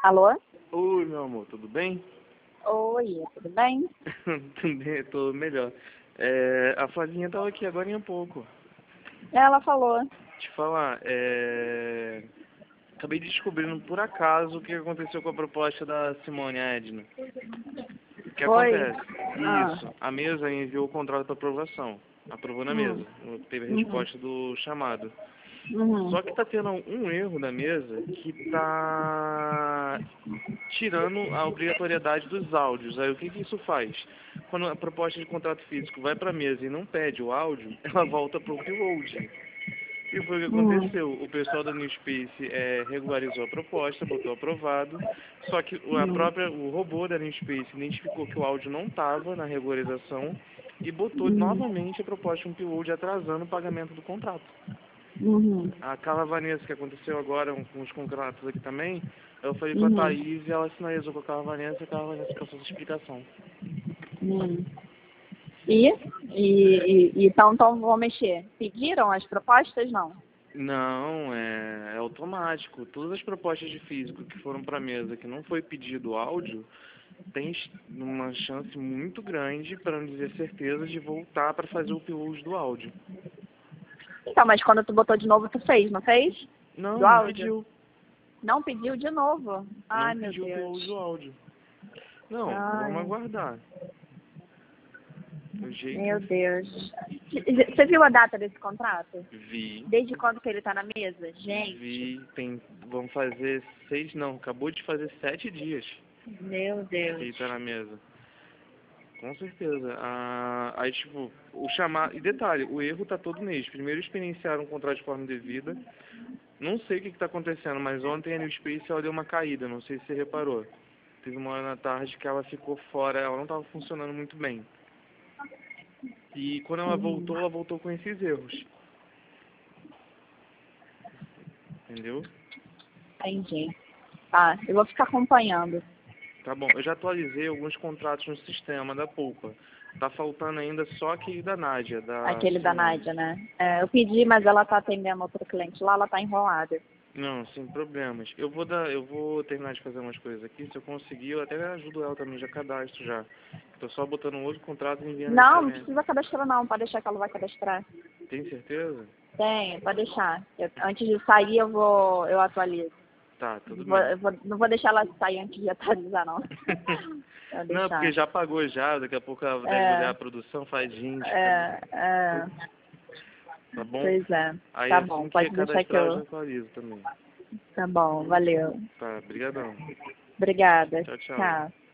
Alô? Oi, meu amor, tudo bem? Oi, tudo bem? Tudo bem, tô melhor. A Flavinha tava aqui agora há pouco. Ela falou. Te falar, acabei descobrindo por acaso o que aconteceu com a proposta da Simone, a Edna. O que Foi? acontece? Ah. Isso, a mesa enviou o contrato para aprovação. Aprovou na mesa. Teve a Uhum. resposta do chamado. Uhum. Só que tá tendo um erro da mesa que tá tirando a obrigatoriedade dos áudios. Aí o que isso faz? Quando a proposta de contrato físico vai para a mesa e não pede o áudio, ela volta para o upload. E foi o que Uhum. aconteceu. O pessoal da Newspace regularizou a proposta, botou aprovado, só que o robô da Newspace identificou que o áudio não estava na regularização e botou Uhum. novamente a proposta de upload atrasando o pagamento do contrato. Uhum. A Carla Vanessa, que aconteceu agora com os contratos aqui também, eu falei com a Uhum. Thaís e ela sinalizou com a Carla Vanessa e a Carla Vanessa passou essa explicação. Uhum. Então vão mexer. Pediram as propostas? Não. Não, é automático. Todas as propostas de físico que foram para a mesa que não foi pedido áudio, tem uma chance muito grande, para não dizer certeza, de voltar para fazer o upload do áudio. Então, mas quando tu botou de novo, tu fez, não fez? Não, Do não áudio? pediu. Não pediu de novo. Não Ai, meu pediu o upload do Deus. áudio. Não, vamos Ai, aguardar. O jeito meu Deus. Você viu a data desse contrato? vi. Desde quando que ele tá na mesa? Gente, Vamos fazer 6, não, acabou de fazer 7 dias meu que ele tá Deus. na mesa. Com certeza. Aí, tipo, o chamar. E detalhe, o erro tá todo neles. Primeiro experienciaram um contrato de forma devida. Não sei o que tá acontecendo, mas ontem a New Space ela deu uma caída, não sei se você reparou. Teve uma hora na tarde que ela ficou fora, ela não estava funcionando muito bem. E quando ela voltou com esses erros. Entendeu? Entendi. Tá, eu vou ficar acompanhando. Tá bom, eu já atualizei alguns contratos no sistema da Polpa. Tá faltando ainda só aquele da Nádia, da Aquele da Simone. Nádia, né? É, eu pedi, mas ela tá atendendo outro cliente lá, ela tá enrolada. Não, sem problemas. Eu vou terminar de fazer umas coisas aqui. Se eu conseguir, eu até ajudo ela também, já cadastro já. Tô só botando um outro contrato e enviando Não, não SMS. precisa cadastrar não, pode deixar que ela vai cadastrar. Tem certeza? Tem, pode deixar. Antes de sair eu atualizo. Tá, tudo bem. Não vou deixar ela sair antes de atualizar não. Vou Não, porque deixar. já pagou já, daqui a pouco ela deve olhar É, a produção, faz gente, é, é, tá bom? pois é. Aí Tá bom, assim que pode deixar que cadastrar eu já eu... atualizo também. Tá bom, valeu. Tá, brigadão. Obrigada. Tchau, tchau. Tchau.